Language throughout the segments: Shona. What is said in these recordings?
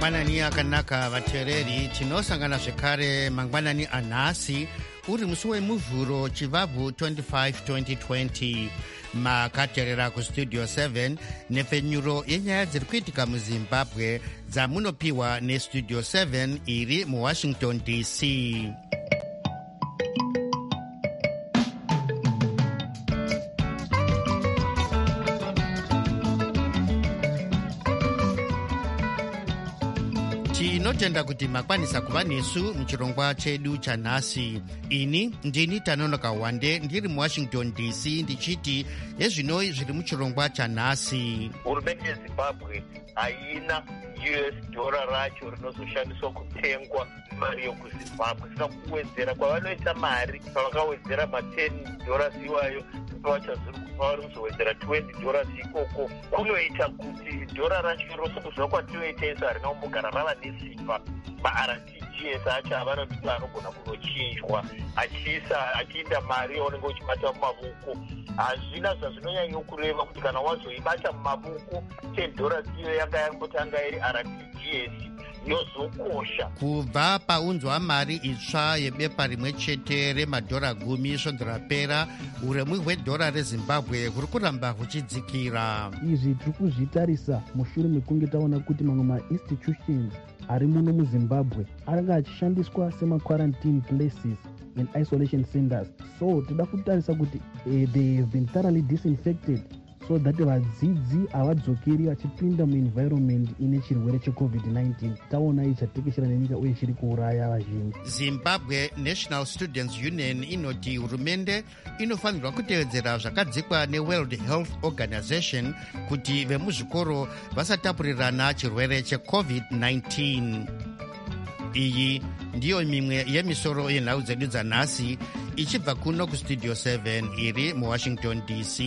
mangwanani akanaka vateereri, tinosangana zvekare mangwanani anhasi uri musi wemuvhuro chivabvu 25 2020. makateerera kustudio 7 nepfenyuro yenyaya dziri kuitika muzimbabwe dzamunopiwa nestudio 7 iri muwashington dc. tinotenda kuti makwanisa kuva nesu muchirongwa chedu chanhasi. ini ndini Tanonoka Wande ndiri muwashington dc ndichiti ezvino zviri muchirongwa chanhasi. Hurumende yeZimbabwe haina US dollar racho rinozoshandiswa kutengwa mari yokuZimbabwe. Saka kuwedzera kwavanoita mari pavakawedzera $10 iwayo pavarikuzowedzera $20 ikoko kunoita kuti dhora racho rosokuziva kwatinoita ese harina kumbogara rava nesimba. ma-RTGS acho avanodika anogona kunochinjwa achiinda mari yaunenge uchibata mumavoko. hazvina zvazvinonyanya kureva kuti kana wazoibata mumavoko $10 iyo yanga yangotanga iri RTGS yozokosha. kubva paunzwa mari itsva yebepa rimwe chete remadhora 10 svondo rapera, uremu hwedhora rezimbabwe huri kuramba huchidzikira. izvi tiri kuzvitarisa mushure mekunge taona kuti mamwe ma-institutions ari muno muzimbabwe anga achishandiswa sema-quarantine places and isolation centers. so toda kutarisa kuti they have been thoroughly disinfected so that vadzidzi havadzokeri vachipinda muenvironment ine chirwere cheCovid-19. taona ichatekeshera nenyika uye chiri kuuraya vazhinji. Zimbabwe National Students Union inoti hurumende inofanirwa kutevedzera zvakadzikwa neWorld Health Organization kuti vemuzvikoro vasatapurirana chirwere cheCovid-19. iyi ndiyo mimwe yemisoro yenhau dzedu dzanhasi ichibva kuno kustudio 7 iri muwashington dc.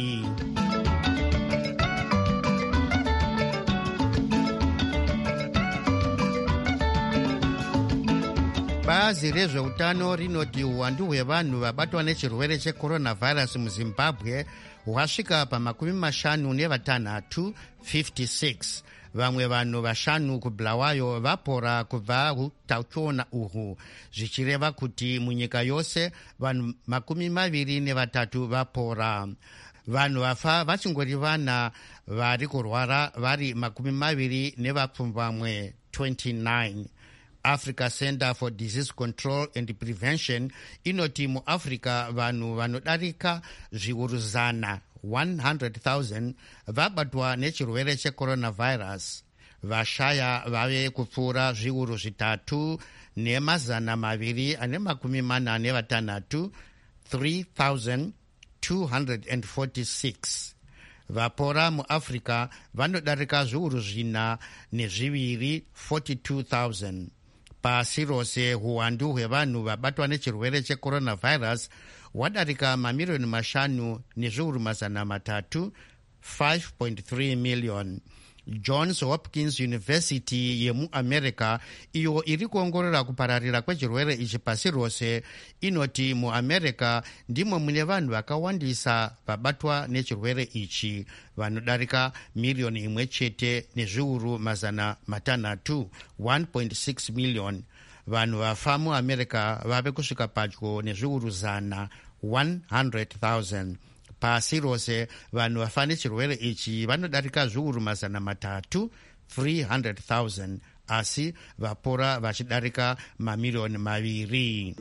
bazi rezveutano rinoti uwandu hwevanhu vabatwa nechirwere cheCoronavirus muzimbabwe hwasvika pa56 56. vamwe vanhu 5 kubulawayo vapora kubva hutachiona uhwu, zvichireva kuti munyika yose vanhu 23 vapora. vanhu vafa vachingori vana vari kurwara vari 20 nevapfumbamwe 29. Africa Center for Disease Control and Prevention inoti muAfrica vanhu vanodarika zviuru 100,000 vabatwa nechirwere cheCoronavirus. vashaya vave kupfuura zviuru 3,246 3,246. vapora muAfrica vanodarika zviuru 4 42,000. pasi rose huwandu hwevanhu vabatwa nechirwere cheCoronavirus hwadarika mamirioni 5 nezviuru 300 5.3 million. Johns Hopkins University yemuamerica iyo iri kuongorora kupararira kwechirwere ichi pasi rose inoti muamerica ndimo mune vanhu vakawandisa vabatwa nechirwere ichi, vanodarika miriyoni 1 chete nezviuru 600 1.6 million. vanhu vafa muamerica vave kusvika padyo nezviuru 100,000. pasi rose vanhu vafa nechirwere ichi vanodarika zviuru 300 300,000, asi vapora vachidarika mamiriyoni 2.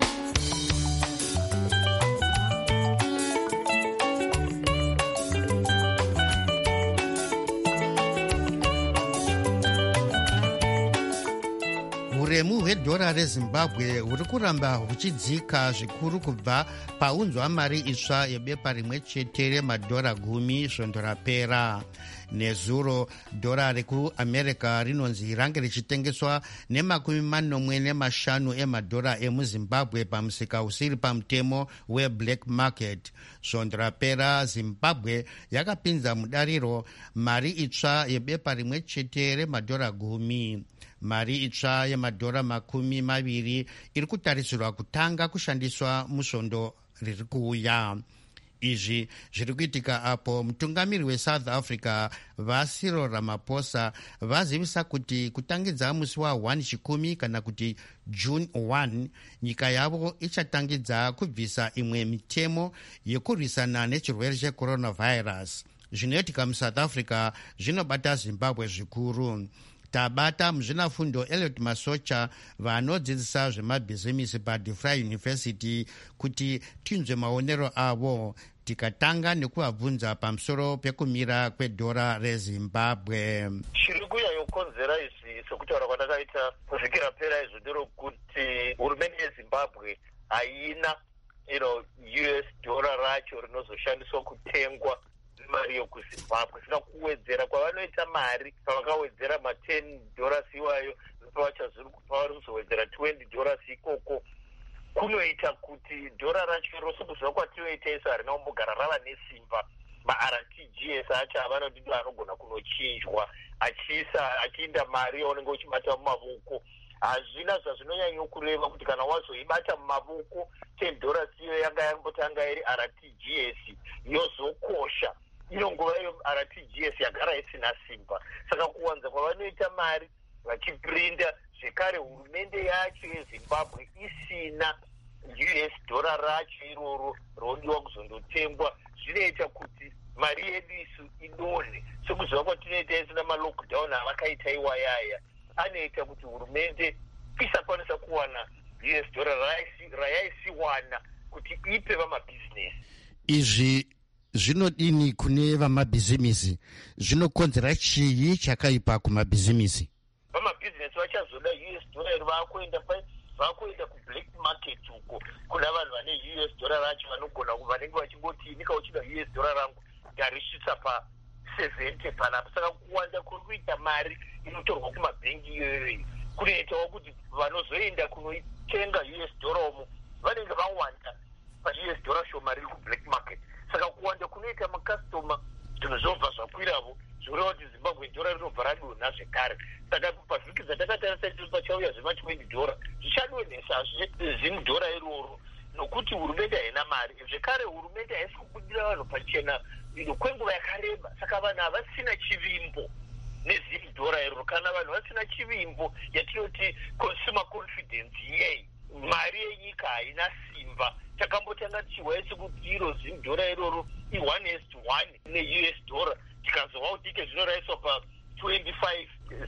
uremu hwedhora rezimbabwe huri kuramba huchidzika zvikuru kubva paunzwa mari itsva yebepa rimwe chete remadhora 10 svondo rapera. nezuro dhora rekuamerica rinonzi range richitengeswa ne$45 emadhora emuzimbabwe pamusika usiri pamutemo weblack market. svondo rapera zimbabwe yakapinza mudariro mari itsva yebepa rimwe chete remadhora 10. mari itsva yemadhora 20 iri kutarisirwa kutanga kushandiswa musvondo riri kuuya. izvi zviri kuitika apo mutungamiri weSouth Africa vaCyril Ramaphosa vazivisa kuti kutangidza musi wa1 chikumi kana kuti June 1 nyika yavo ichatangidza kubvisa imwe mitemo yekurwisana nechirwere checoronavirus. Zvinoitika muSouth Africa zvinobata Zimbabwe zvikuru. Tabata muzvinafundo Elliot Masocha vanodzidzisa zvemabhizimisi paDeFry University kuti tinzwe maonero avo, tikatanga nekuvabvunza pamusoro pekumira kwedhora reZimbabwe. Chiri kuuya yokonzera izvi sekutaura kwatakaita kuvhiki rapera izvo nderokuti hurumende yeZimbabwe haina US dollar racho rinozoshandiswa kutengwa mari yokuZimbabwe. Saka kuwedzera kwavanoita mari pavakawedzera $10 iwayo pavari kuzowedzera $20 ikoko kunoita kuti dhora racho rosekuziva kwatinoita isu harina kumbogara rava nesimba. Ma-RTGS acho havana kuti anogona kunochinjwa achiinda mari yaunenge uchibata mumavoko. Hazvina zvazvinonyanya kureva kuti kana wazoibata mumavoko $10 iyo yanga yambotanga iri RTGS yozokosha inongova iyo RTGS yagara isina simba. Saka kuwanza kwavanoita mari vachiprinda zvekare hurumende yacho yeZimbabwe isina US dollar racho iroro rinodiwa kuzondotengwa zvinoita kuti mari yedu isu idonhe. Sekuziva kwatinoita isu namalockdown avakaita iwayaya anoita kuti hurumende isakwanisa kuwana US dollar rayaisiwana kuti ipe vamabhizinesi. Izvi zvinodini kune vamabhizimisi? Zvinokonzera chii chakaipa kumabhizimisi? Vamabhizinesi vachazoda US dollar iri vakuenda kublack market uko kuna vanhu vane US dollar racho vanenge vachingoti inika uchida US dollar rangu ndarisvitsa pa70 panapa. Saka kuwanda kuri kuita mari inotorwa kumabhengi iyoyo kunoitawo kuti vanozoenda kunotenga US dollar umo vanenge vawanda paUS dollar shoma riri kublack market. Saka kuwanda kunoita makastoma zvinhu zvinobva zvakwiravo zvoreva kuti Zimbabwe dollar rinobva radonha zvekare. Saka pavhiki dzatakatarisa isu pachauya zvema$20 zvichadonhesa $10 iroro nokuti hurumende haina mari. Zvekare hurumende haisi kubudira vanhu pachena kwenguva yakareba. Saka vanhu havasina chivimbo $10 iroro. Kana vanhu vasina chivimbo yatinoti consumer confidence yeyi, mari yenyika haina simba. Takambotanga tichiwaisi kuti iro $10 iroro i1:1 neUS dollar. Tikazowa kuti ike zvinoraiswa pa$25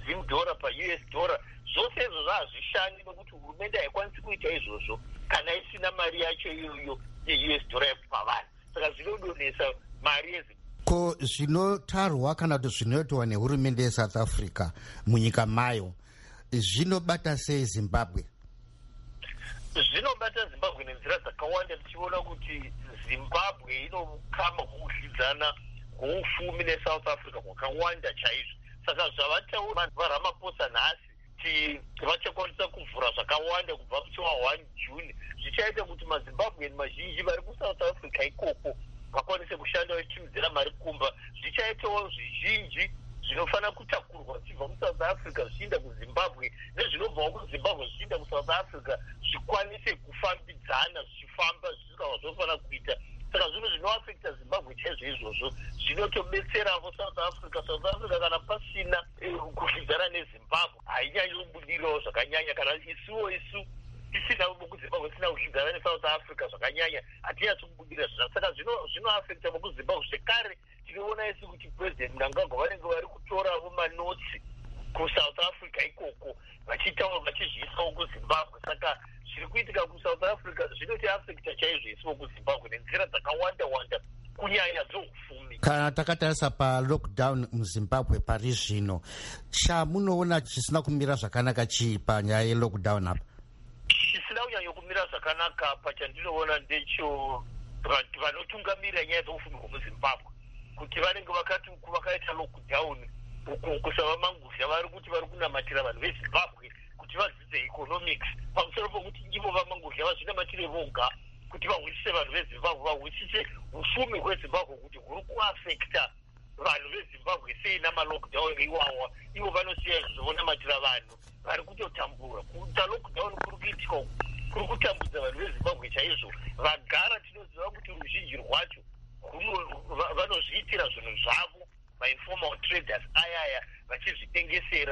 paUS dollar. Zvose izvozvo hazvishandi nokuti hurumende haikwanisi kuita izvozvo kana isina mari yacho iyoyo yeUS dollar pavanhu. Saka zvinodonhesa mari yeZimbabwe. Ko zvinotarwa kana kuti zvinoitwa nehurumende yeSouth Africa munyika mayo zvinobata sei Zimbabwe? Zvinobata Zimbabwe nenzira dzakawanda, tichiona kuti Zimbabwe inokama kuhlidzana kuufumi neSouth Africa kwakawanda chaizvo. Saka zvavataura vaRamaphosa nhasi vachakwanisa kuvhura zvakawanda kubva kuchiwa 1 June zvichaita kuti maZimbabwe mazhinji vari kuSouth Africa ikoko vakwanise kushanda vachitumidzira mari kumba. Zvichaitawo zvizhinji zvinofana kutakurwa zvichibva kuSouth Africa zvichienda kuZimbabwe nezvinobvawo kuZimbabwe zvichienda kuSouth Africa zvikwanise kufambidzana zvichifamba zvisika zvofana kuita. Saka zvinhu zvinoafekta Zimbabwe chaizvo izvozvo zvinotobetseravo South Africa. South Africa kana pasina kuhlidzana neZimbabwe hainyanyi kubudirawo zvakanyanya. Kana isu isina mukuZimbabwe isina kuhlidzana neSouth Africa zvakanyanya hatinyatsi kubudira zvizvo. Saka zvinoafekta mukuZimbabwe. Zvekare tinoona isu kuti President Mnangagwa vanenge vari kutoravo manotsi kuSouth Africa ikoko vachizviisawo kuZimbabwe. Saka zviri kuitika kuSouth Africa zvinotiafekta chaizvo isuwo kuZimbabwe nenzira dzakawanda kunyanya dzoufumi. Kana takatarisa palockdown muZimbabwe pari zvino, chamunoona chisina kumira zvakanaka chii panyaya yelockdown apa? Chisina kunyanya kumira zvakanaka pachandinoona ndecho vanotungamira nyaya dzoufumi hwemuZimbabwe kuti vanenge vakaita lockdown uku kusava manguzha vari kuti vari kunamatira vanhu veZimbabwe kuti vadzidze economics pamusoro pokuti ivo vamanguzha vazvinamatire voga kuti vahwisise vanhu veZimbabwe, vahwisise ufumi hweZimbabwe kuti huri kuafekta vanhu veZimbabwe sei namalockdown iwawa. Ivo vanosiya zvinonamatira vanhu vari kutotambura. Kuita lockdown kuri kuitika kuri kutambudza vanhu veZimbabwe chaizvo. Vagara tinoziva kuti ruzhinji rwacho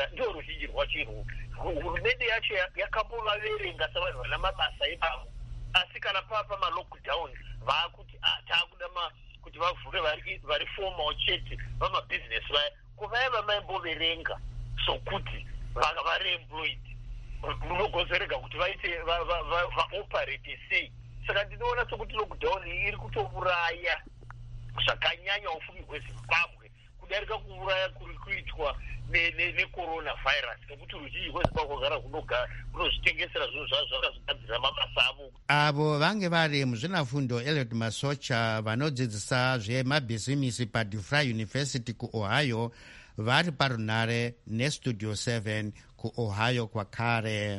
kuteedzera ndio ruzhinji rwachinhu. Hurumende yacho yakambovaverenga savanhu vana mabasa ipamo, asi kana papa malockdown vakuti taakuda kuti vavhure vari formal chete vamabhizinesi vaya, kuvaya vamaimboverenga sokuti vari employed munogozerega kuti vaite vaoperate sei. Saka ndinoona sokuti lockdown iri kutouraya zvakanyanya ufumi hwezimbabwe kudarika kuuraya kuri kuitwa necoronavirus, nekuti ruzhinji rwezimbabwe gara kunozvitengesera zvinhu zvavo zvakazogadzira mabasa avo. Avo vange vari muzvinafundo Eliot Masocha vanodzidzisa zvemabhizimisi paDeFry University kuOhio vari parunare neStudio 7 kuOhio kwakare.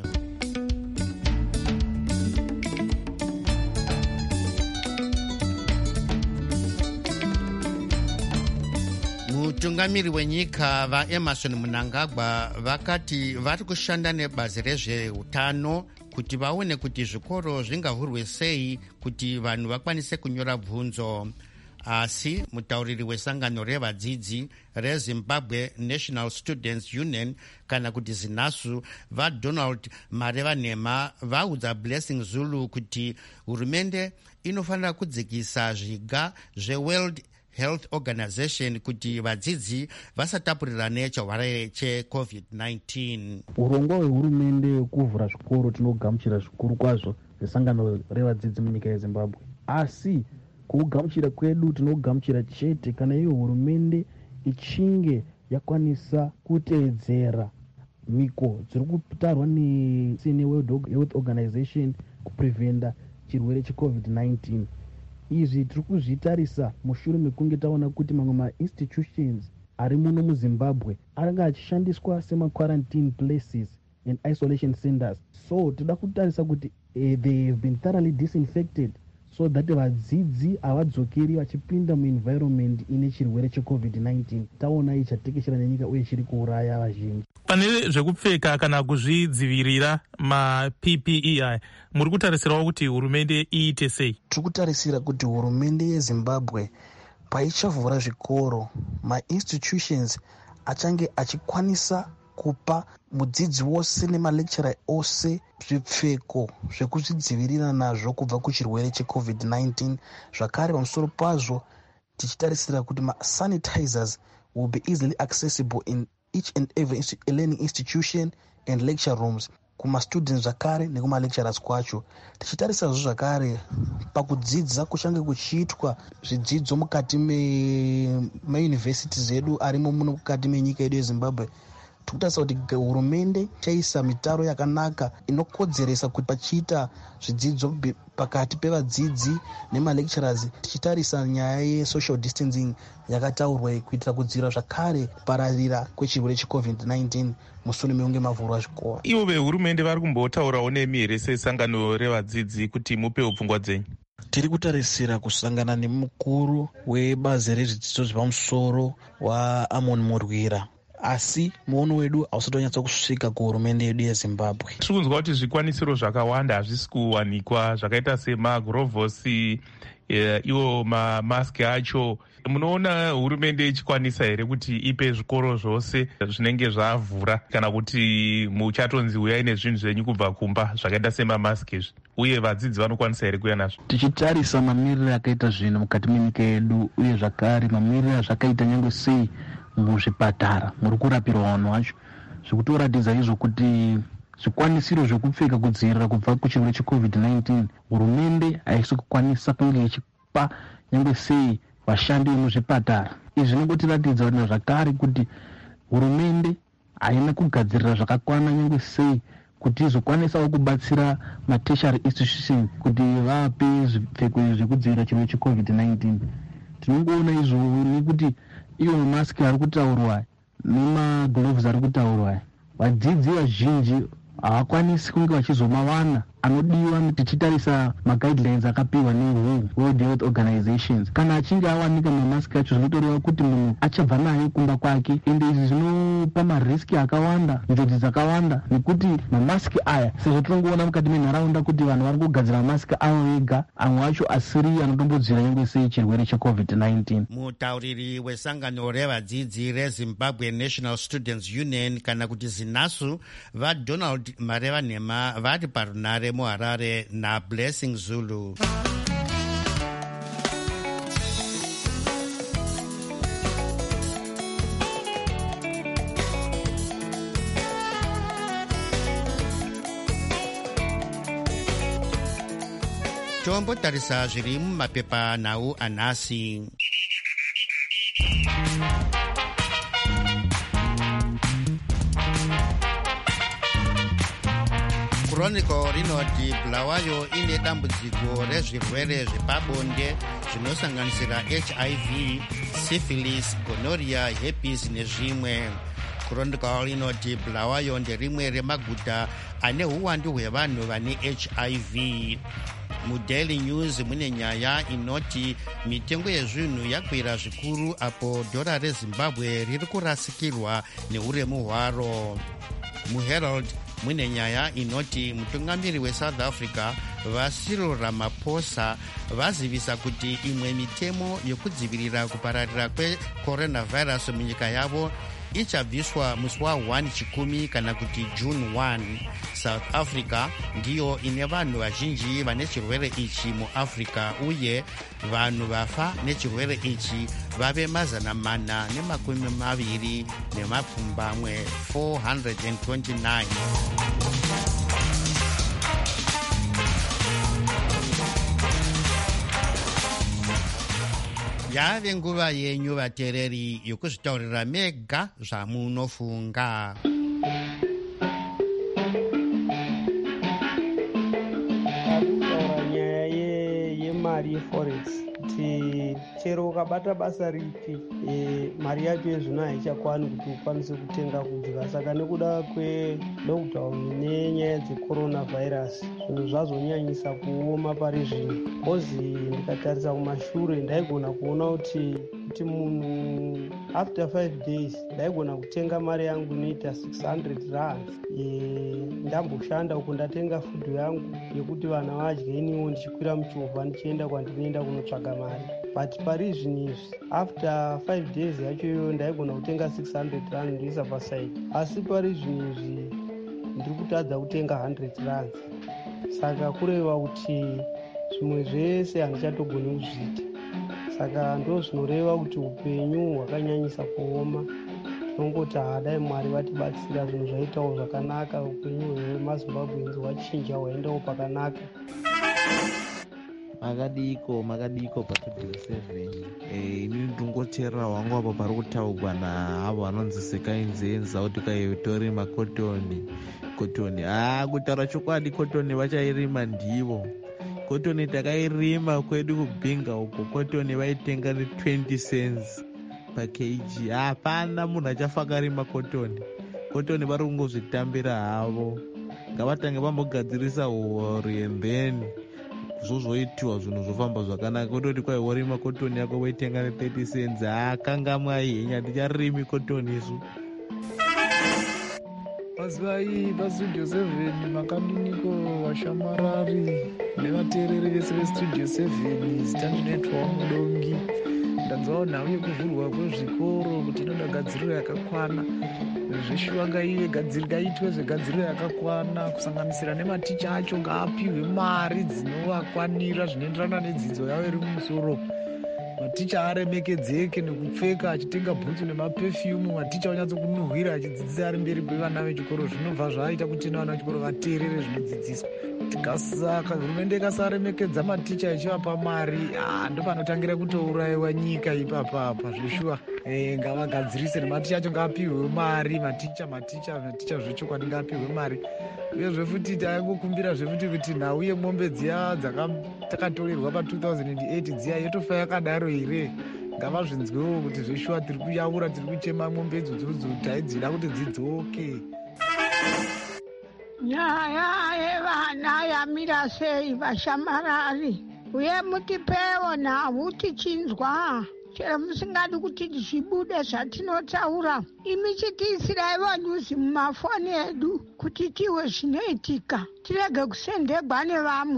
Mutungamiri wenyika vaEmerson Mnangagwa vakati vari kushanda nebazi rezveutano kuti vaone kuti zvikoro zvingavhurwe sei kuti vanhu vakwanise kunyora bvunzo. Asi mutauriri wesangano revadzidzi reZimbabwe National Students Union kana kuti ZINASU vaDonald Marevanhema vaudza Blessing Zulu kuti hurumende inofanira kudzikisa zviga zveWorld Health Organization kuti vadzidzi vasatapurirane chirwere cheCovid-19. Urongwa hwehurumende hwekuvhura zvikoro tinogamuchira zvikuru kwazvo nesangano revadzidzi munyika yeZimbabwe, asi kuugamuchira kwedu tinogamuchira chete kana iyo hurumende ichinge yakwanisa kuteedzera miko dziri kutarwa neWorld Health Organization kupreventa chirwere cheCovid-19. Izvi tiri kuzvitarisa mushure mekunge taona kuti mamwe mainstitutions ari muno muZimbabwe aranga achishandiswa sema-quarantine places and isolation centers. So toda kutarisa kuti they have been thoroughly disinfected so that vadzidzi havadzokeri vachipinda muenvironment ine chirwere cheCovid-19. Taona ichatekeshera nenyika uye chiri kuuraya vazhinji. Pane zvekupfeka kana kuzvidzivirira maPPE muri kutarisirawo kuti hurumende iite sei? Tiri kutarisira kuti hurumende yeZimbabwe paichavhura zvikoro, mainstitutions achange achikwanisa kupa mudzidzi wose nemalekchera ose zvipfeko zvekuzvidzivirira nazvo kubva kuchirwere cheCovid-19. Zvakare pamusoro pazvo tichitarisira kuti masanitizers will be easily accessible in each and every learning institution and lecture rooms kumastudents zvakare nekumalecturers kwacho. Tichitarisazvo zvakare pakudzidza kuchange kuchiitwa zvidzidzo mukati meuniversities edu arimo muno mukati menyika yedu yeZimbabwe. Tikutarisa kuti hurumende chaisa mitaro yakanaka inokodzeresa kuti pachiita zvidzidzo pakati pevadzidzi nemalecturers, tichitarisa nyaya yesocial distancing yakataurwa kuitira kudzivirira zvakare kupararira kwechirwere cheCovid-19 mushure mekunge mavhurwa zvikoro. Ivo vehurumende vari kumbotaurawo nemi here sesangano revadzidzi kuti mupewo pfungwa dzenyu? Tiri kutarisira kusangana nemukuru webazi rezvidzidzo zvepamusoro waAmon Murwira, asi muono wedu hausati wanyatsa kusvika kuhurumende yedu yeZimbabwe. Tiri kunzwa kuti zvikwanisiro zvakawanda hazvisi kuwanikwa zvakaita semagurovhosi, iwo mamaski acho. Munoona hurumende ichikwanisa here kuti ipe zvikoro zvose zvinenge zvavhura, kana kuti muchatonzi uyai nezvinhu zvenyu kubva kumba zvakaita semamaski izvi, uye vadzidzi vanokwanisa here kuya nazvo? Tichitarisa mamiriro akaita zvinhu mukati menyika yedu uye zvakare mamiriro azvakaita nyangwe sei muzvipatara muri kurapirwa vanhu vacho, zvikutoratidza izvo kuti zvikwanisiro zvekupfeka kudzivirira kubva kuchirwere cheCovid-19 hurumende haisi kukwanisa kunge ichipa nyangwe sei vashandi vemuzvipatara. Izvi zvinongotiratidza kuti zvakare kuti hurumende haina kugadzirira zvakakwana nyangwe sei kuti izokwanisawo kubatsira matertiary institutions kuti vape zvipfeko zvekudzivirira chirwere cheCovid-19. Tinongoona izvo nekuti iwo mamaski ari kutaurwa nemagloves ari kutaurwa, vadzidzi vazhinji havakwanisi kunge vachizomavana anodiwa tichitarisa maguidelines akapiwa neWorld Health Organizations. Kana achinge awanika mamaski acho zvinotoreva kuti munhu achabva naye kumba kwake, ende izvi zvinopa mariski akawanda, njodzi dzakawanda, nekuti mamaski aya sezvo tinongoona mukati menharaunda kuti vanhu vari kugadzira mamaski avo vega, amwe acho asiri anotombodzira nyangwe sei chirwere cheCovid-19. Mutauriri wesangano revadzidzi reZimbabwe National Students Union kana kuti ZINASU vaDonald Marevanhema vari parunare muHarare naBlessing Zulu. Tombotarisa zviri mumapepa nhau anhasi. Chronicle rinoti Bulawayo ine dambudziko rezvirwere zvepabonde zvinosanganisira HIV, syphilis, gonorrhea, herpes nezvimwe. Chronicle rinoti Bulawayo nderimwe remaguta ane huwandu hwevanhu vane HIV. MuDaily News mune nyaya inoti mitengo yezvinhu yakwira zvikuru apo dhora reZimbabwe riri kurasikirwa neuremu hwaro. MuHerald mune nyaya inoti mutungamiri weSouth Africa Cyril Ramaphosa vazivisa kuti imwe mitemo yokudzivirira kupararira kweCoronavirus munyika yavo ichabviswa musi wa1 chikumi kana kuti June 1. South Africa ndiyo ine vanhu vazhinji vane chirwere ichi muAfrica, uye vanhu vafa nechirwere ichi vave 429. Yave nguva yenyu vatereri yokuzvitaurira mega zvamunofunga. Nyaya yemari yeforex kuti chero ukabata basa ripi mari yacho yezvino haichakwani kuti ukwanise kutenga kudya. Saka nekuda kwelockdown nenyaya dzecoronavirus zvinhu zvazonyanyisa kuoma pari zvino. Kozi ndikatarisa kumashure ndaigona kuona kuti munhu after 5 days ndaigona kutenga mari yangu inoita 600 rands. Ndamboshanda uko ndatenga fudhu yangu yekuti vana vadye, iniwo ndichikwira muchovha ndichienda kwandinoenda kunotsvaga mari. But pari zvinizvi after 5 days yacho iyoyo ndaigona kutenga 600 rand ndoisa pasaidi, asi pari zvinizvi ndiri kutadza kutenga 100 rands. Saka kureva kuti zvimwe zvese handichatogoni kuzviita. Saka ndo zvinoreva kuti upenyu hwakanyanyisa kuoma. Tinongoti dai Mwari vatibatsira zvinhu zvaitawo zvakanaka, upenyu hwemaZimbabweans hwachinja hwaendawo pakanaka. Makadiko pa2 7 ini ndingoteerera hwangu apo pari kutaurwa naavo vanonzi sekainzenza kuti kaitorima kotoni. Kutaura chokwadi kotoni vachairima ndivo. Kotoni takairima kwedu kubhinga uko, kotoni vaitenga ne20 cents pakg. Hapana munhu achafa akarima kotoni vari kungozvitambira havo. Ngavatange vambogadzirisa hori and then zvozoitiwa zvinhu zvofamba zvakanaka. Kutoti kwai worima kotoni yako woitenga ne30 cents. Kangamwaihenya ticharimi kotoni isu. Mazivai pastudio 7 makaniniko vashamarari nevateereri vese vestudio 7 zitandinetwa mudongi. Ndanzwawo nhau yekuvhurwa kwezvikoro kuti inoda gadziriro yakakwana. Zveshuwa ngaitwe zvegadziriro yakakwana, kusanganisira nematicha acho ngaapiwe mari dzinovakwanira zvinoenderana nedzidzo yavo iri mumusoro. Maticha aremekedzeke nekupfeka achitenga bhutsu nemapefyumu. Maticha onyatsokunhuhwira achidzidzisa ari mberi kwevana vechikoro. Zvinobva zvaita kuti vana vechikoro vateerere zvinodzidziswa. Tikasaka hurumende ikasaremekedza maticha ichivapa mari, ndopanotangira kutourayiwa nyika ipapapa. Zveshuwa ngavagadzirise nematicha acho ngaapiwe mari. Maticha zvechokwadi ngaapiwe mari. Uyezve futi taingokumbira zvefuti kuti nhau yemombe dziya takatorerwa pa2008 dziya yotofa yakadaro here. Ngavazvinzwewo kuti zveshuwa tiri kuyaura, tiri kuchema mombe idzodzo taidzida kuti dzidzoke. nyaya yevana yamira sei vashamarari, uye mutipewo nhau tichinzwa, chero musingadi kuti zvibude zvatinotaura. Imi chitiisiraiwo nyuzi mumafoni edu kuti tiwe zvinoitika, tirege kusendegwa nevamwe.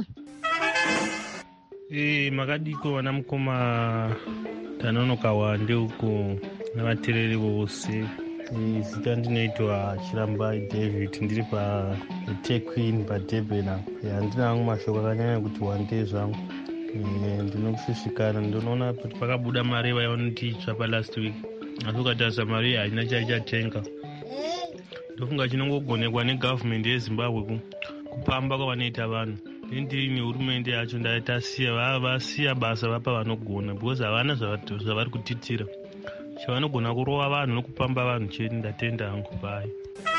Makadiko vana mukoma tanonokawa ndeuko navateereri vose. Zita ndinoitwa Chirambai David, ndiri paTequin paDurban. Handina hangu mashoko akanyanya kuti wande zvangu. Ndinokushushikana, ndinoona kuti pakabuda mari vayavanotitsva palast week, asi ukatarisa mari haina chaichatenga. Ndofunga chinongogonekwa negavhmendi yeZimbabwe kupamba kwavanoita vanhu. Ndiri nehurumende yacho vasiya basa vapa vanogona, because havana zvavari kutitira. Chavanogona kurova vanhu nokupamba vanhu chete. Ndatenda hangu pai.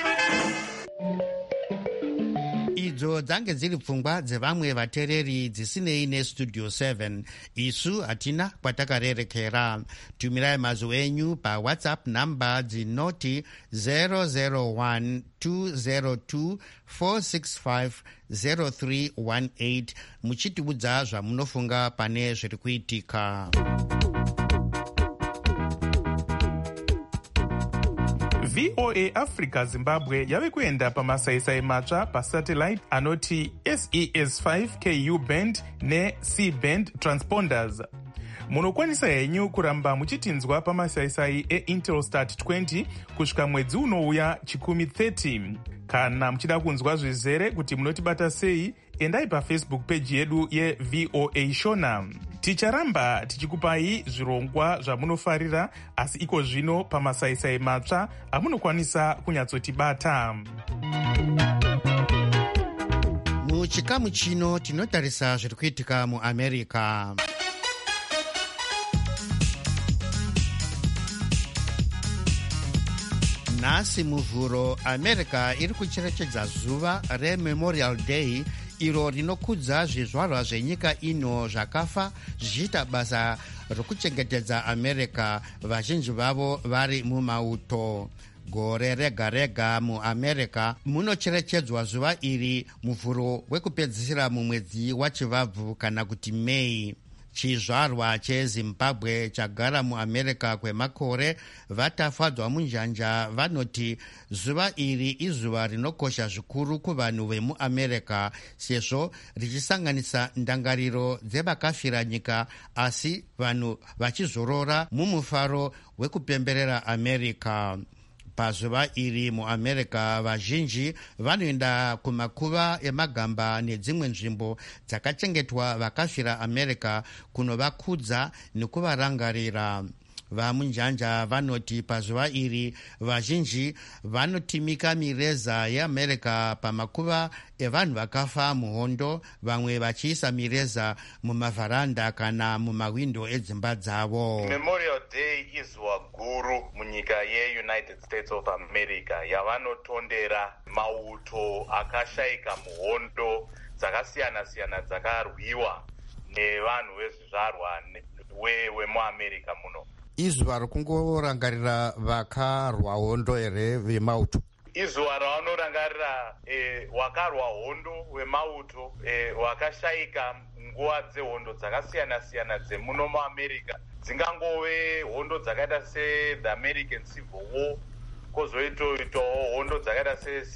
Idzo dzange dziri pfungwa dzevamwe vateereri dzisinei nestudio 7. Isu hatina kwatakarerekera. Tumirai mazwi enyu pawhatsapp namba dzinoti 001 202 465 0318 muchitiudza zvamunofunga pane zviri kuitika. VOA Africa Zimbabwe yave kuenda pamasaisai matsva pasatellite anoti SES5 KU band neC-band transponders. Munokwanisa henyu kuramba muchitinzwa pamasaisai eIntelsat 20 kusvika mwedzi unouya chikumi 30. Kana muchida kunzwa zvizere kuti munotibata sei, endai paFacebook page yedu yeVOA Shona. Ticharamba tichikupai zvirongwa zvamunofarira, asi iko zvino pamasaisai matsva amunokwanisa kunyatsotibata. Muchikamu chino tinotarisa zviri kuitika muAmerica. Nhasi muvhuro, America iri kucherechedza zuva reMemorial Day, iro rinokudza zvizvarwa zvenyika ino zvakafa zvichiita basa rokuchengetedza America, vazhinji vavo vari mumauto. Gore rega rega muAmerica munocherechedzwa zuva iri muvhuro wekupedzisira mumwedzi wachivabvu kana kuti Mei. Chizvarwa cheZimbabwe chagara muAmerica kwemakore vatafadzwa munjanja vanoti zuva iri izuva rinokosha zvikuru kuvanhu vemuAmerica, sezvo richisanganisa ndangariro dzevakafira nyika, asi vanhu vachizorora mumufaro wekupemberera America. Pazuva iri muAmerica vazhinji vanoenda kumakuva emagamba nedzimwe nzvimbo dzakachengetwa vakafira America kunovakudza nekuvarangarira. Vamunjanja vanoti pazuva iri vazhinji vanotimika mireza yeAmerica pamakuva evanhu vakafa muhondo, vamwe vachiisa mireza mumavharanda kana mumawindo edzimba dzavo. Memorial Day izuva guru munyika yeUnited States of America yavanotondera mauto akashayika muhondo dzakasiyana-siyana dzakarwiwa nevanhu vezvizvarwa wemuAmerica muno. Izuva rokungorangarira vakarwa hondo here vemauto? Izuva ravanorangarira wakarwa hondo wemauto wakashayika nguva dzehondo dzakasiyana-siyana dzemuno muAmerica. Dzingangove hondo dzakaita se-the American Civil War, kozoitawo hondo dzakaita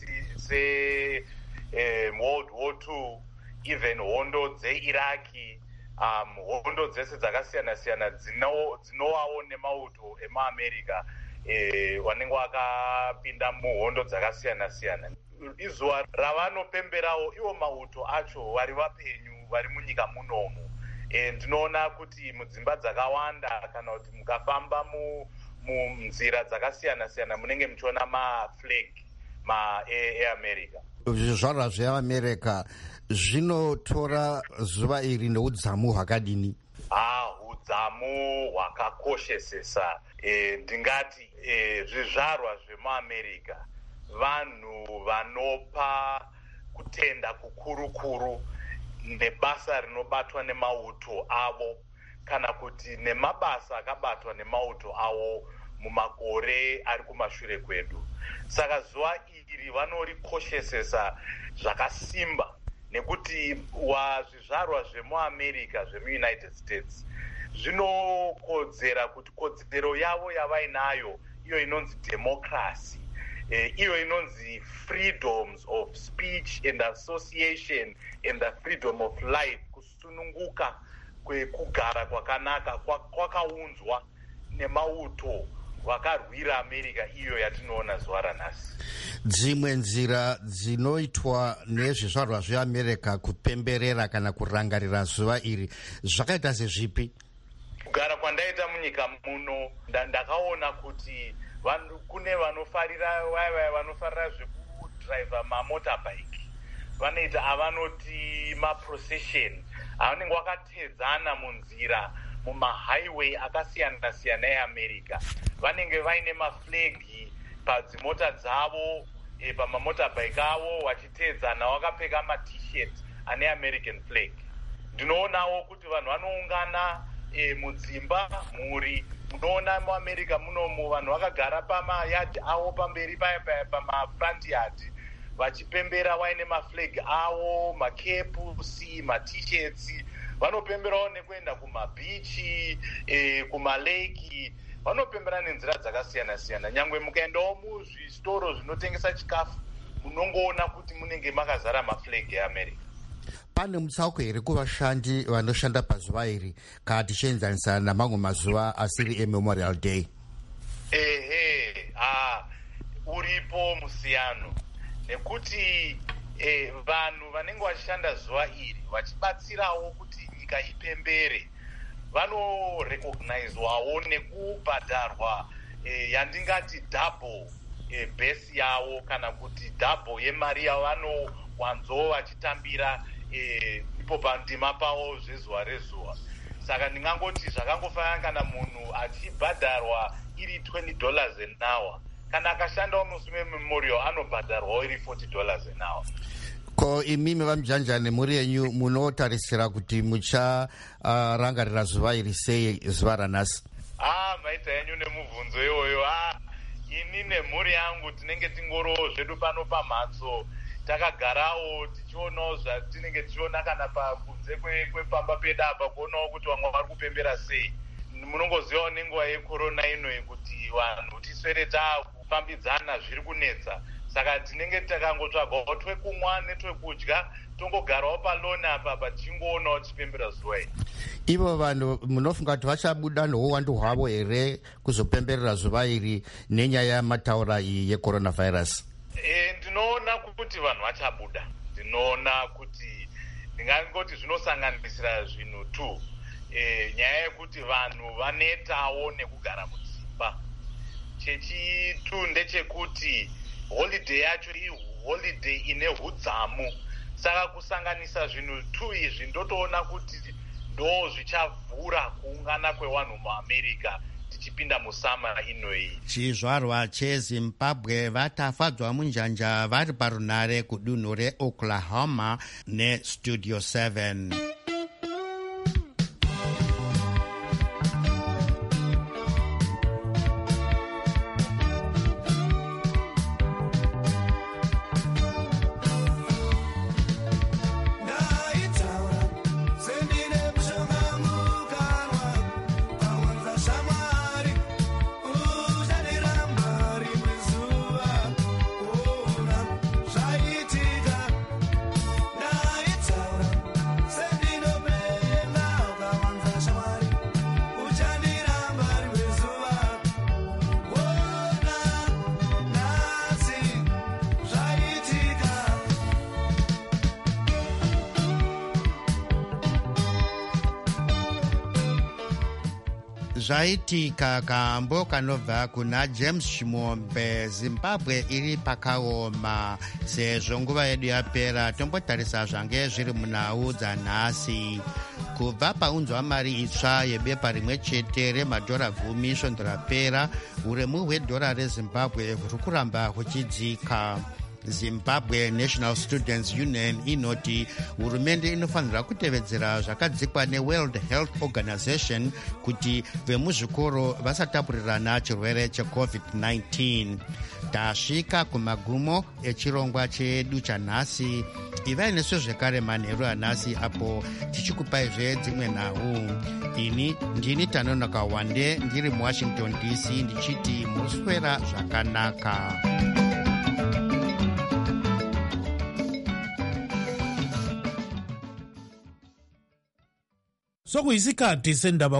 se-World War II, even hondo dzeIraki, hondo dzese dzakasiyana-siyana dzinovawo nemauto emuAmerica vanenge vakapinda muhondo dzakasiyana-siyana. Izuva ravanopemberawo iwo mauto acho vari vapenyu vari munyika munomu. Ndinoona kuti mudzimba dzakawanda kana kuti mukafamba munzira dzakasiyana-siyana munenge muchiona maflag eAmerica. Zvizvarwa zveAmerica zvinotora zuva iri neudzamu hwakadini? Udzamu hwakakoshesesa. Ndingati zvizvarwa zvemuAmerica vanhu vanopa kutenda kukuru nebasa rinobatwa nemauto avo, kana kuti nemabasa akabatwa nemauto avo mumakore ari kumashure kwedu. Saka zuva iri vanorikoshesesa zvakasimba nekuti zvizvarwa zvemuamerica zvemuunited states zvinokodzera kuti kodzero yavo yavainayo iyo inonzi democracy, iyo inonzi freedoms of speech and association and the freedom of life, kusununguka kwekugara kwakanaka kwakaunzwa nemauto vakarwira America iyo yatinoona zuva ranhasi. Dzimwe nzira dzinoitwa nezvizvarwa zveAmerica kupemberera kana kurangarira zuva iri zvakaita sezvipi? Kugara kwandaita munyika muno ndakaona kuti kune vanofarira zvekudriva mamotorbike, vanoita avanoti maprocession avanenge vakatedzana munzira mumahighway akasiyana siyana eAmerica. Vanenge vaine maflegi padzimota dzavo, pamamotorbike avo, vachitedzana vakapfeka matshirt ane American flag. Ndinoonawo kuti vanhu vanoungana mudzimba mhuri. Munoona muAmerica munomu vanhu vakagara pamayadhi avo pamberi pamafront yard vachipembera vaine maflag avo, makepusi, matshirt. Vanopemberawo nekuenda kumabhichi, kumaleki, vanopembera nenzira dzakasiyana siyana. Nyangwe mukaendawo muzvitoro zvinotengesa chikafu munongoona kuti munenge makazara maflag eAmerica. Pane mutsauko here kuvashandi vanoshanda pazuva iri kana tichienzanisa namamwe mazuva asiri eMemorial Day? Uripo musiyano nekuti vanhu vanenge vachishanda zuva iri vachibatsirawo kuti nyika ipembere vanorecognizwawo nekubhadharwa yandingati double base yavo kana kuti double yemari yavanowanzo vachitambira ipo pandima pavo zvezuva rezuva. Saka ndingangoti zvakangofanana kana munhu achibhadharwa iri $20 an hour, kana akashandawo musi mememorial anobhadharwawo iri $40 an hour. Ko imimi vamujanjani muri yenyu munotarisira kuti mucharangarira zuva iri sei zuva ranhasi? Maita yenyu nemubvunzo iwoyo. Ini nemhuri yangu tinenge tingorowo zvedu pano pamhatso takagarawo tichionawo zvatinenge tichiona kana pakunze kwepamba pedu apa, kuonawo kuti vamwe vari kupembera sei. Munongozivawo nenguva yekorona inoyi kuti vanhu tiswere takufambidzana zviri kunetsa. Saka tinenge takangotsvagawo twekumwa netwekudya tongogarawo paloni apa pachingoonawo tichipembera zuva iri. Ivo vanhu munofunga kuti vachabuda nouwandu hwavo here kuzopemberera zuva iri nenyaya yamataura iyi yecoronavirus? Ndinoona kuti vanhu vachabuda. Ndinoona kuti ndingangoti zvinosanganisira zvinhu tu. Nyaya yekuti vanhu vanetawo nekugara mudzimba. Chechitu ndechekuti holiday yacho iholiday ine hudzamu. Saka kusanganisa zvinhu tu izvi ndotoona kuti ndo zvichavhura kuungana kwevanhu muAmerica tichipinda musama inoyi. Chizvarwa cheZimbabwe vatafadzwa munjanja vari parunare kudunhu reOklahoma neStudio 7. Zvaitika kambo kanobva kuna James Chimombe. Zimbabwe iri pakaoma. Sezvo nguva yedu yapera, tombotarisa zvange zviri munhau dzanhasi. Kubva paunzwa mari itsva yebepa rimwe chete $10 svondo rapera, uremu hwedhora reZimbabwe huri kuramba huchidzika. Zimbabwe National Students Union inoti hurumende inofanira kutevedzera zvakadzikwa neWorld Health Organization kuti vemuzvikoro vasatapurirana chirwere cheCovid-19. Tasvika kumagumo echirongwa chedu chanhasi. Ivai nesu zvekare manheru anhasi apo tichikupaizve dzimwe nhau. Ini ndini Tanonoka Wande ndiri muWashington DC ndichiti muswera zvakanaka. Sokuyisikhathi sendaba